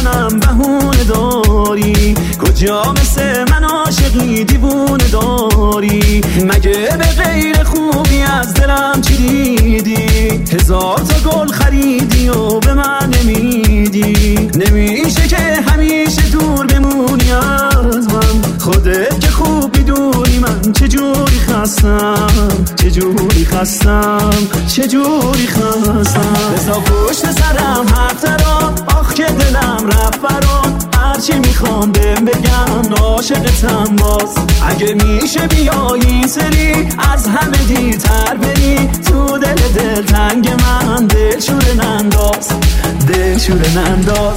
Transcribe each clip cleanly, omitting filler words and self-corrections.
منم بهونه داری؟ کجا مثل من عاشقی دیوونه داری؟ مگه به غیر خوبی از دلم چی دیدی؟ 1000 تا گل خریدی و به من نمیدی. نمیشه که همیشه دور بمونی از من، خودت که خوب میدونی من چجوری خستم، چجوری خستم، چجوری خستم. بزا پشت سرم حرف تران، آخ که دلم رفت بران. هرچی میخوام بهم بگم عاشقتم باز. اگه میشه بیایی این سری از همه دیرتر بری تو دل تنگ من، دل شوره ننداز، دل شوره ننداز.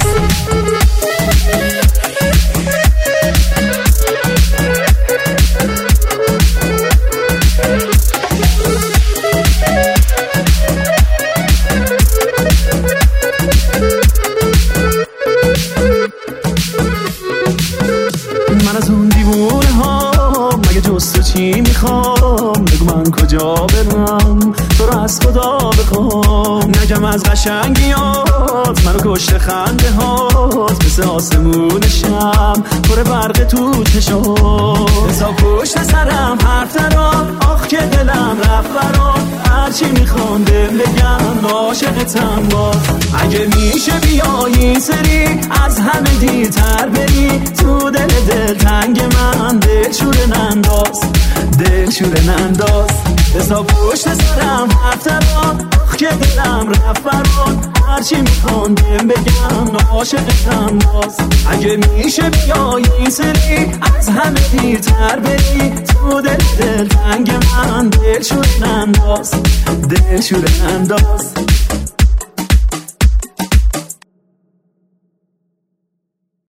من از اون دیوونه ها مگه جز تو چی میخوام؟ بگو من کجا برم تو رو از خدا بخوام. نگم از قشنگیات منو کشته خنده هات، مثل آسمون شم پر برق تو چشات. بزا پشت سرم حرف تران، آخ که دلم رفت بران. هرچی میخوام بهم بگم عاشقتم باز. اگه میشه بیایی این سری از همه دیرتر بری تو دل تنگ من، دل شوره ننداز، دل شوره ننداز. بزا پشت سرم حرف تران، آخ که دلم رفت بران. هرچی میخوام بهم بگم عاشقتم باز. اگه میشه بیایی این سری از همه دیرتر بری تو دل تنگ من، دل شوره ننداز، دل شوره ننداز.